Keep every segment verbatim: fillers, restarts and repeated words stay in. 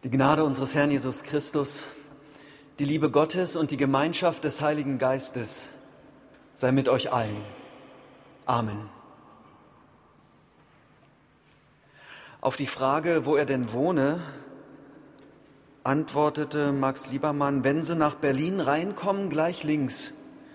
Die Gnade unseres Herrn Jesus Christus, die Liebe Gottes und die Gemeinschaft des Heiligen Geistes sei mit euch allen. Amen. Auf die Frage, wo er denn wohne, antwortete Max Liebermann: Wenn Sie nach Berlin reinkommen, gleich links.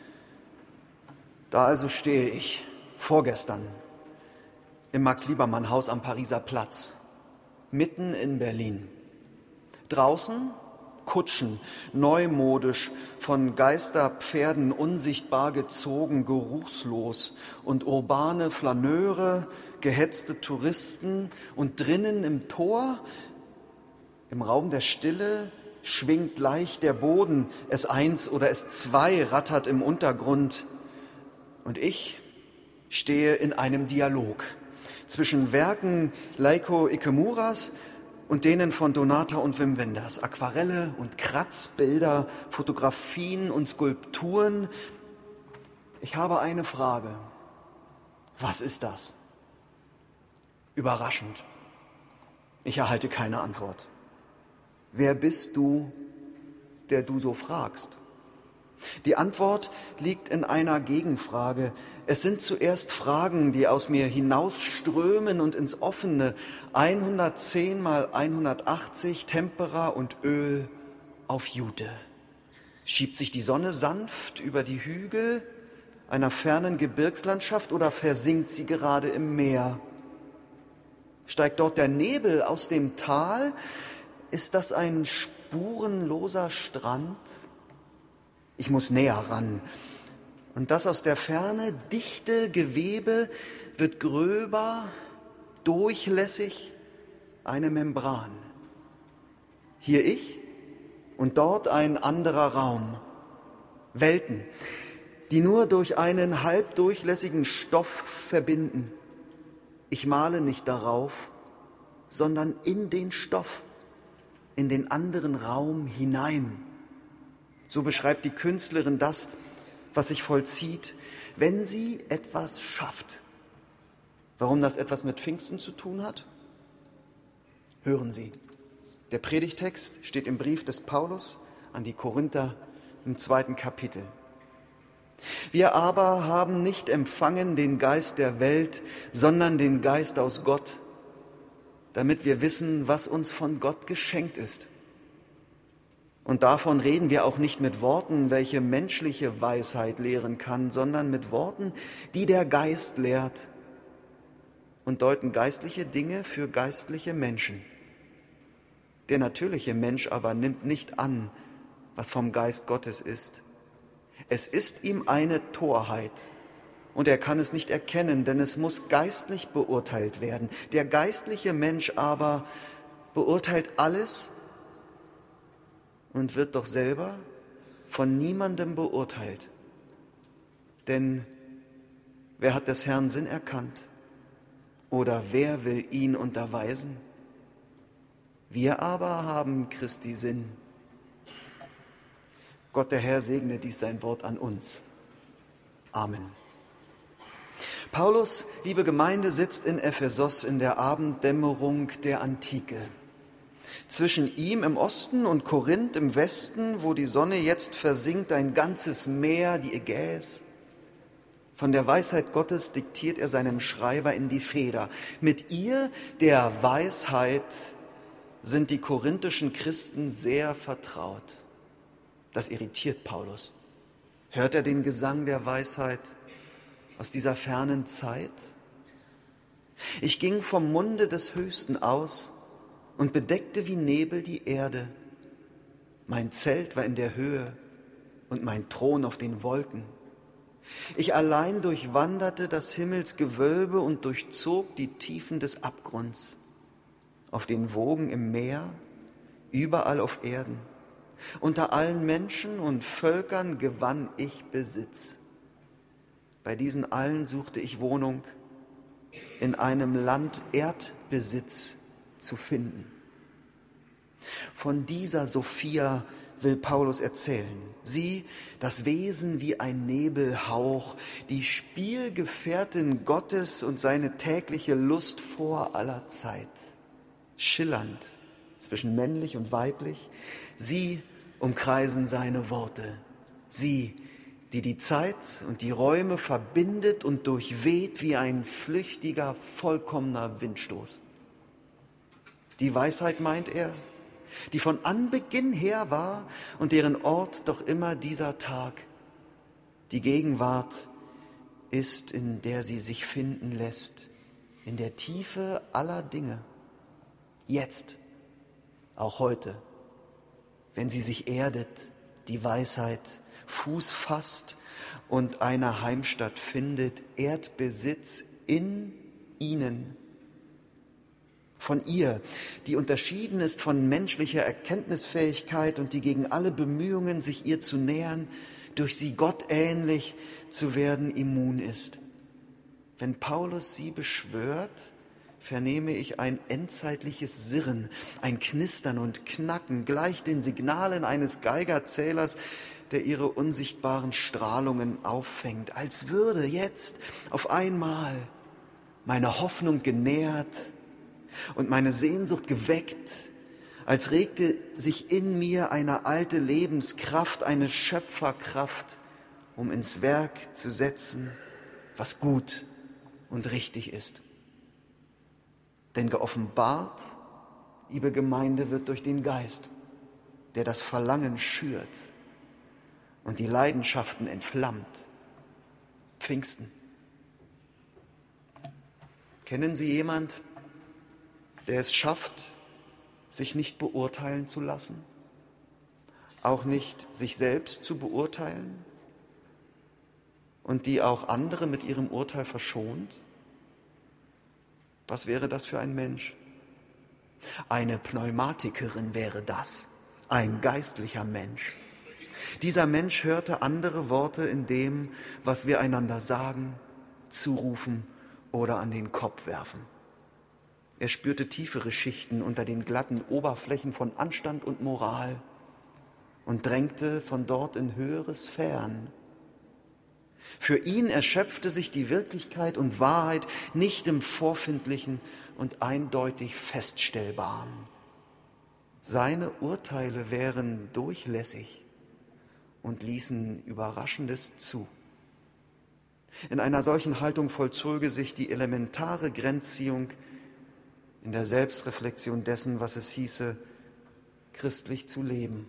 Da also stehe ich, vorgestern, im Max-Liebermann-Haus am Pariser Platz, mitten in Berlin. Draußen Kutschen, neumodisch, von Geisterpferden unsichtbar gezogen, geruchslos, und urbane Flaneure, gehetzte Touristen, und drinnen im Tor, im Raum der Stille, schwingt leicht der Boden, S eins oder S zwei rattert im Untergrund. Und ich stehe in einem Dialog zwischen Werken Leiko Ikemuras und denen von Donata und Wim Wenders. Aquarelle und Kratzbilder, Fotografien und Skulpturen. Ich habe eine Frage. Was ist das? Überraschend. Ich erhalte keine Antwort. Wer bist du, der du so fragst? Die Antwort liegt in einer Gegenfrage. Es sind zuerst Fragen, die aus mir hinausströmen und ins Offene. hundertzehn mal hundertachtzig, Tempera und Öl auf Jute. Schiebt sich die Sonne sanft über die Hügel einer fernen Gebirgslandschaft oder versinkt sie gerade im Meer? Steigt dort der Nebel aus dem Tal? Ist das ein spurenloser Strand? Ich muss näher ran. Und das aus der Ferne dichte Gewebe wird gröber, durchlässig, eine Membran. Hier ich und dort ein anderer Raum. Welten, die nur durch einen halbdurchlässigen Stoff verbinden. Ich male nicht darauf, sondern in den Stoff, in den anderen Raum hinein. So beschreibt die Künstlerin das, was sich vollzieht, wenn sie etwas schafft. Warum das etwas mit Pfingsten zu tun hat? Hören Sie. Der Predigtext steht im Brief des Paulus an die Korinther im zweiten Kapitel. Wir aber haben nicht empfangen den Geist der Welt, sondern den Geist aus Gott, damit wir wissen, was uns von Gott geschenkt ist. Und davon reden wir auch nicht mit Worten, welche menschliche Weisheit lehren kann, sondern mit Worten, die der Geist lehrt, und deuten geistliche Dinge für geistliche Menschen. Der natürliche Mensch aber nimmt nicht an, was vom Geist Gottes ist. Es ist ihm eine Torheit, und er kann es nicht erkennen, denn es muss geistlich beurteilt werden. Der geistliche Mensch aber beurteilt alles und wird doch selber von niemandem beurteilt. Denn wer hat des Herrn Sinn erkannt? Oder wer will ihn unterweisen? Wir aber haben Christi Sinn. Gott der Herr segne dies sein Wort an uns. Amen. Paulus, liebe Gemeinde, sitzt in Ephesos in der Abenddämmerung der Antike. Zwischen ihm im Osten und Korinth im Westen, wo die Sonne jetzt versinkt, ein ganzes Meer, die Ägäis. Von der Weisheit Gottes diktiert er seinem Schreiber in die Feder. Mit ihr, der Weisheit, sind die korinthischen Christen sehr vertraut. Das irritiert Paulus. Hört er den Gesang der Weisheit aus dieser fernen Zeit? Ich ging vom Munde des Höchsten aus und bedeckte wie Nebel die Erde. Mein Zelt war in der Höhe und mein Thron auf den Wolken. Ich allein durchwanderte das Himmelsgewölbe und durchzog die Tiefen des Abgrunds. Auf den Wogen im Meer, überall auf Erden. Unter allen Menschen und Völkern gewann ich Besitz. Bei diesen allen suchte ich Wohnung, in einem Land Erdbesitz zu finden. Von dieser Sophia will Paulus erzählen. Sie, das Wesen wie ein Nebelhauch, die Spielgefährtin Gottes und seine tägliche Lust vor aller Zeit. Schillernd, zwischen männlich und weiblich. Sie umkreisen seine Worte. Sie, die die Zeit und die Räume verbindet und durchweht wie ein flüchtiger, vollkommener Windstoß. Die Weisheit, meint er, die von Anbeginn her war und deren Ort doch immer dieser Tag. Die Gegenwart ist, in der sie sich finden lässt, in der Tiefe aller Dinge. Jetzt, auch heute, wenn sie sich erdet, die Weisheit Fuß fasst und eine Heimstatt findet, Erdbesitz in ihnen. Von ihr, die unterschieden ist von menschlicher Erkenntnisfähigkeit und die gegen alle Bemühungen, sich ihr zu nähern, durch sie gottähnlich zu werden, immun ist. Wenn Paulus sie beschwört, vernehme ich ein endzeitliches Sirren, ein Knistern und Knacken, gleich den Signalen eines Geigerzählers, der ihre unsichtbaren Strahlungen auffängt, als würde jetzt auf einmal meine Hoffnung genährt und meine Sehnsucht geweckt, als regte sich in mir eine alte Lebenskraft, eine Schöpferkraft, um ins Werk zu setzen, was gut und richtig ist. Denn geoffenbart, liebe Gemeinde, wird durch den Geist, der das Verlangen schürt und die Leidenschaften entflammt. Pfingsten. Kennen Sie jemand, der es schafft, sich nicht beurteilen zu lassen, auch nicht sich selbst zu beurteilen und die auch andere mit ihrem Urteil verschont? Was wäre das für ein Mensch? Eine Pneumatikerin wäre das, ein geistlicher Mensch. Dieser Mensch hörte andere Worte in dem, was wir einander sagen, zurufen oder an den Kopf werfen. Er spürte tiefere Schichten unter den glatten Oberflächen von Anstand und Moral und drängte von dort in höhere Sphären. Für ihn erschöpfte sich die Wirklichkeit und Wahrheit nicht im Vorfindlichen und eindeutig Feststellbaren. Seine Urteile wären durchlässig und ließen Überraschendes zu. In einer solchen Haltung vollzöge sich die elementare Grenzziehung in der Selbstreflexion dessen, was es hieße, christlich zu leben.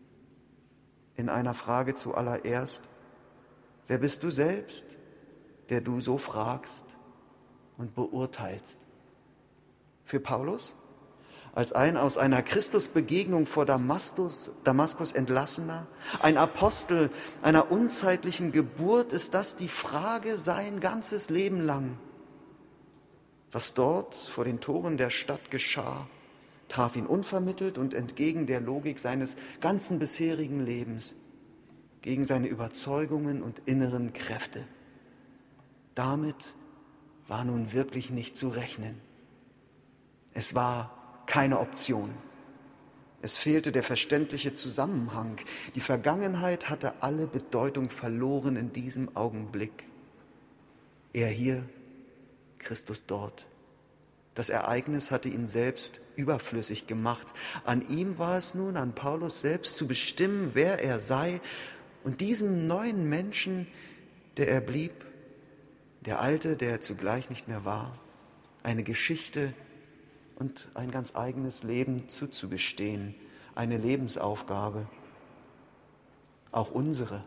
In einer Frage zuallererst: Wer bist du selbst, der du so fragst und beurteilst? Für Paulus, als ein aus einer Christusbegegnung vor Damaskus, Damaskus entlassener, ein Apostel einer unzeitlichen Geburt, ist das die Frage sein ganzes Leben lang. Was dort vor den Toren der Stadt geschah, traf ihn unvermittelt und entgegen der Logik seines ganzen bisherigen Lebens, gegen seine Überzeugungen und inneren Kräfte. Damit war nun wirklich nicht zu rechnen. Es war keine Option. Es fehlte der verständliche Zusammenhang. Die Vergangenheit hatte alle Bedeutung verloren in diesem Augenblick. Er hier, Christus dort. Das Ereignis hatte ihn selbst überflüssig gemacht. An ihm war es nun, an Paulus selbst, zu bestimmen, wer er sei und diesem neuen Menschen, der er blieb, der Alte, der er zugleich nicht mehr war, eine Geschichte und ein ganz eigenes Leben zuzugestehen, eine Lebensaufgabe, auch unsere.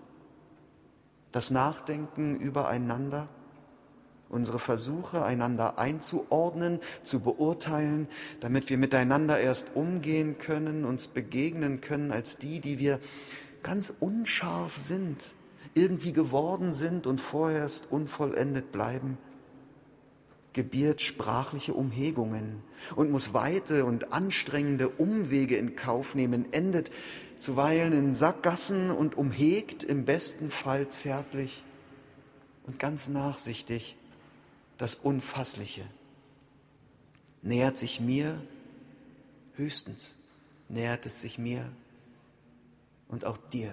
Das Nachdenken übereinander, unsere Versuche, einander einzuordnen, zu beurteilen, damit wir miteinander erst umgehen können, uns begegnen können als die, die wir ganz unscharf sind, irgendwie geworden sind und vorerst unvollendet bleiben, gebiert sprachliche Umhegungen und muss weite und anstrengende Umwege in Kauf nehmen, endet zuweilen in Sackgassen und umhegt im besten Fall zärtlich und ganz nachsichtig das Unfassliche. Nähert sich mir, höchstens nähert es sich mir und auch dir.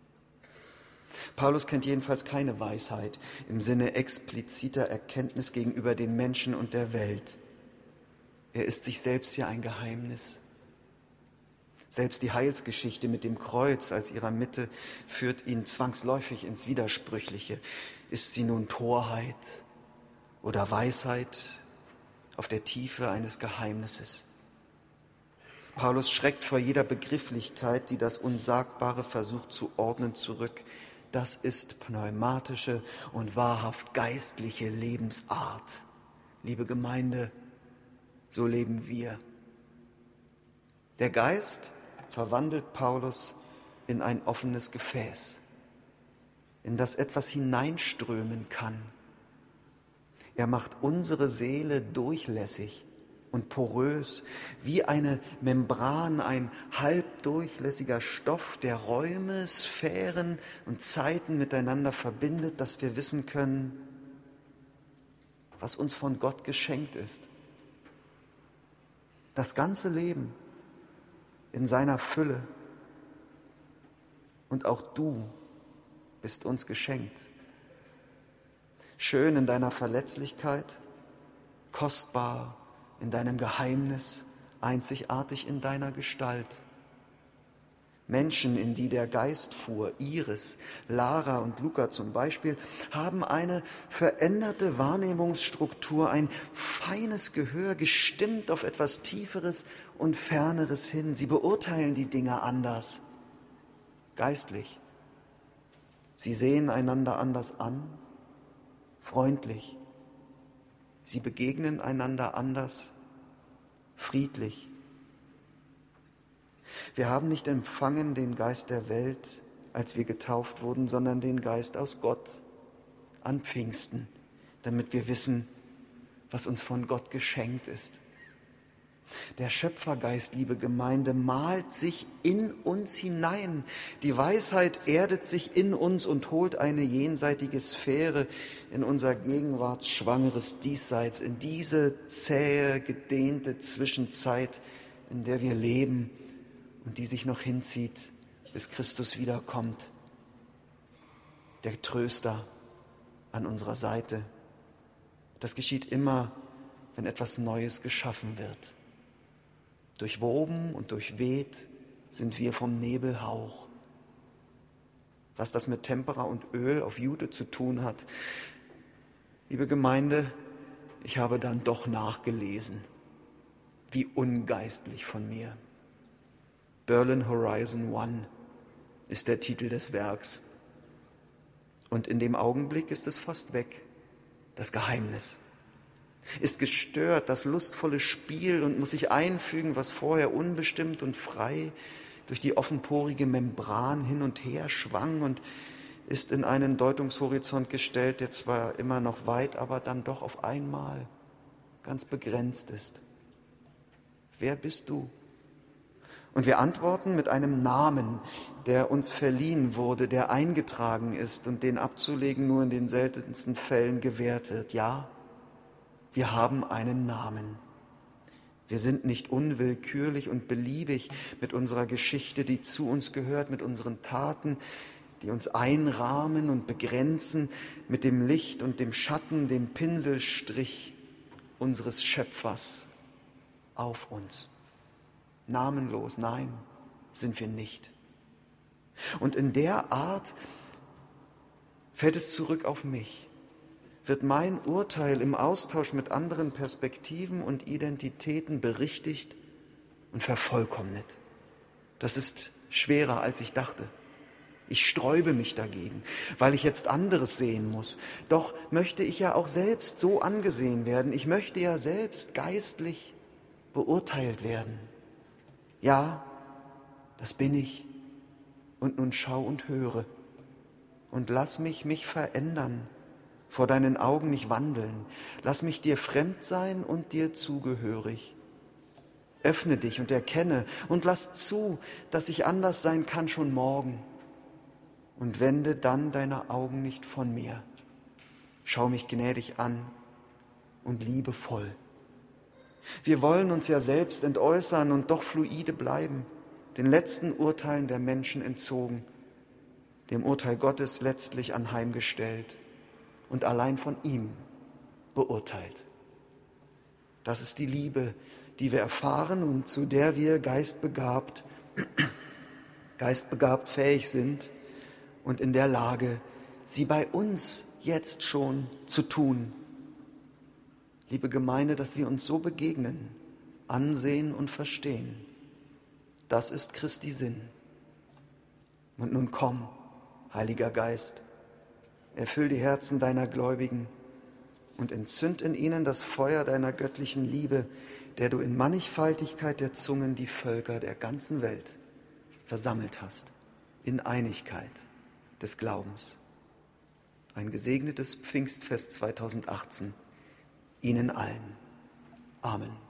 Paulus kennt jedenfalls keine Weisheit im Sinne expliziter Erkenntnis gegenüber den Menschen und der Welt. Er ist sich selbst ja ein Geheimnis. Selbst die Heilsgeschichte mit dem Kreuz als ihrer Mitte führt ihn zwangsläufig ins Widersprüchliche. Ist sie nun Torheit oder Weisheit auf der Tiefe eines Geheimnisses? Paulus schreckt vor jeder Begrifflichkeit, die das Unsagbare versucht zu ordnen, zurück. Das ist pneumatische und wahrhaft geistliche Lebensart. Liebe Gemeinde, so leben wir. Der Geist verwandelt Paulus in ein offenes Gefäß, in das etwas hineinströmen kann. Er macht unsere Seele durchlässig und porös, wie eine Membran, ein halbdurchlässiger Stoff, der Räume, Sphären und Zeiten miteinander verbindet, dass wir wissen können, was uns von Gott geschenkt ist. Das ganze Leben in seiner Fülle. Und auch du bist uns geschenkt. Schön in deiner Verletzlichkeit, kostbar in deinem Geheimnis, einzigartig in deiner Gestalt. Menschen, in die der Geist fuhr, Iris, Lara und Luca zum Beispiel, haben eine veränderte Wahrnehmungsstruktur, ein feines Gehör, gestimmt auf etwas Tieferes und Ferneres hin. Sie beurteilen die Dinge anders, geistlich. Sie sehen einander anders an, freundlich. Sie begegnen einander anders, friedlich. Wir haben nicht empfangen den Geist der Welt, als wir getauft wurden, sondern den Geist aus Gott an Pfingsten, damit wir wissen, was uns von Gott geschenkt ist. Der Schöpfergeist, liebe Gemeinde, malt sich in uns hinein. Die Weisheit erdet sich in uns und holt eine jenseitige Sphäre in unser gegenwartsschwangeres Diesseits, in diese zähe, gedehnte Zwischenzeit, in der wir leben und die sich noch hinzieht, bis Christus wiederkommt. Der Tröster an unserer Seite. Das geschieht immer, wenn etwas Neues geschaffen wird. Durchwoben und durchweht sind wir vom Nebelhauch. Was das mit Tempera und Öl auf Jute zu tun hat, liebe Gemeinde, ich habe dann doch nachgelesen. Wie ungeistlich von mir. Berlin Horizon One ist der Titel des Werks. Und in dem Augenblick ist es fast weg, das Geheimnis. Ist gestört, das lustvolle Spiel, und muss sich einfügen, was vorher unbestimmt und frei durch die offenporige Membran hin und her schwang, und ist in einen Deutungshorizont gestellt, der zwar immer noch weit, aber dann doch auf einmal ganz begrenzt ist. Wer bist du? Und wir antworten mit einem Namen, der uns verliehen wurde, der eingetragen ist und den abzulegen nur in den seltensten Fällen gewährt wird. Ja, wir haben einen Namen. Wir sind nicht unwillkürlich und beliebig mit unserer Geschichte, die zu uns gehört, mit unseren Taten, die uns einrahmen und begrenzen, mit dem Licht und dem Schatten, dem Pinselstrich unseres Schöpfers auf uns. Namenlos, nein, sind wir nicht. Und in der Art fällt es zurück auf mich. Wird mein Urteil im Austausch mit anderen Perspektiven und Identitäten berichtigt und vervollkommnet. Das ist schwerer, als ich dachte. Ich sträube mich dagegen, weil ich jetzt anderes sehen muss. Doch möchte ich ja auch selbst so angesehen werden. Ich möchte ja selbst geistlich beurteilt werden. Ja, das bin ich. Und nun schau und höre. Und lass mich mich verändern. Vor deinen Augen nicht wandeln. Lass mich dir fremd sein und dir zugehörig. Öffne dich und erkenne und lass zu, dass ich anders sein kann schon morgen. Und wende dann deine Augen nicht von mir. Schau mich gnädig an und liebevoll. Wir wollen uns ja selbst entäußern und doch fluide bleiben, den letzten Urteilen der Menschen entzogen, dem Urteil Gottes letztlich anheimgestellt und allein von ihm beurteilt. Das ist die Liebe, die wir erfahren und zu der wir geistbegabt geistbegabt fähig sind und in der Lage, sie bei uns jetzt schon zu tun. Liebe Gemeinde, dass wir uns so begegnen, ansehen und verstehen, das ist Christi Sinn. Und nun komm, Heiliger Geist, erfüll die Herzen deiner Gläubigen und entzünd in ihnen das Feuer deiner göttlichen Liebe, der du in Mannigfaltigkeit der Zungen die Völker der ganzen Welt versammelt hast, in Einigkeit des Glaubens. Ein gesegnetes Pfingstfest zweitausendachtzehn Ihnen allen. Amen.